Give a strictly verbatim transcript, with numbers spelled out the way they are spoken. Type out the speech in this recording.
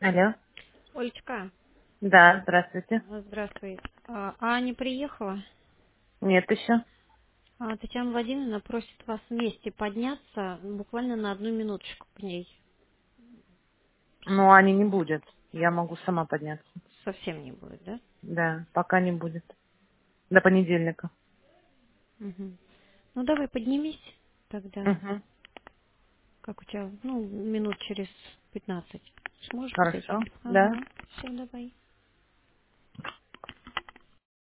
Алло. Олечка, Да, здравствуйте. а, здравствуй. А, Аня приехала. Нет еще. А, Татьяна Владимировна просит вас вместе подняться буквально на одну минуточку к ней. Ну, Ани не будет. Я могу сама подняться. Совсем не будет, да? Да, пока не будет. До понедельника. Мгм. Ну давай поднимись тогда. Угу. Как у тебя? Ну, минут через пятнадцать. Сможешь с этим? Хорошо. Да. Ага. Все, давай.